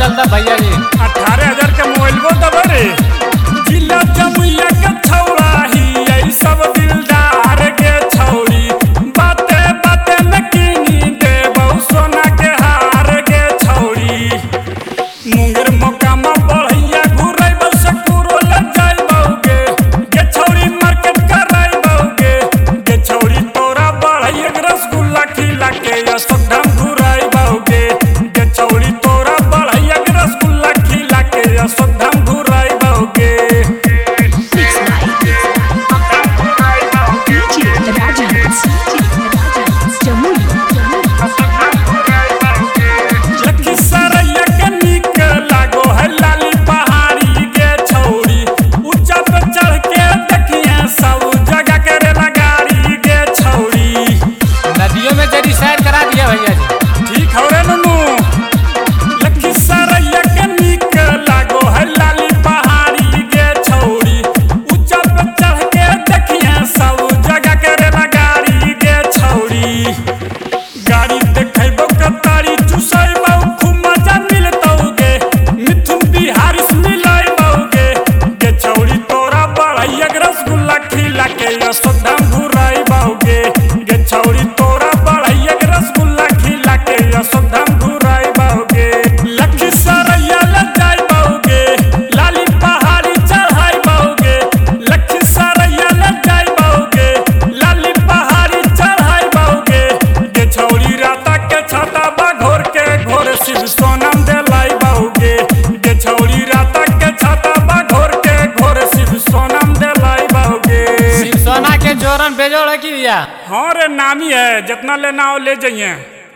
चलता भैया जी। 18,000 के मोबाइल को दबरे जिला जमुइया के छौड़ा ही यही सब दिलदार के छौड़ी बाते बाते में कीनी दे बहु सोना के हार के छौड़ी मुंगेर मौका में बढ़िया घुराई बस पूरो ले जाई बहुगे के छौड़ी मार्केट कराई बहुगे के छौड़ी तोरा बढ़िया रसगुल्ला खिला के अशोक धाम घुराई बहुगे के छौड़ी तोरा बढ़िया रसगुल्ला खिला के अशोक धाम घुराई बहुगे लखीसराय के नीक लागो है लाली पहाड़ी के छौड़ी ऊंचा पे चढ़ के देखिए सब जगह के रेला गाड़ी के छौड़ी नदियों में जरी सैर करा दिया भैया जी। ठीक हो रे ननू लखीसराय के नीक लागो है लाली पहाड़ी के छौड़ी ऊंचा पे चढ़ के देखिए सब जगह के रेला गाड़ी के छौड़ी गाड़ी देखैबो कतारी चुसैबो खूब मजा मिलतौगे मिथुन बिहारी से मिलाइबोगे के छौड़ी तोरा बढ़िया रसगुल्ला खिला के अशोक धाम घुराइबोगे के छौड़ी तोरा बढ़िया रसगुल्ला खिला के अशोक धाम घुराइबोगे लखीसराय ले जाइबोगे लाली पहाड़ी चढ़ाइबोगे लखीसराय ले जाइबोगे लाली पहाड़ी चढ़ाइबोगे के छौड़ी राता के छाता बा घोर के घोर शिव सोनम दिलाइबोगे के छौड़ी राता के छाता बा घोर के घोर शिव सोनम दिलाइबोगे शिव सोना के जोरन बेजोड़ है की भैया। हाँ रे नामी है जितना लेना हो ले जाइए।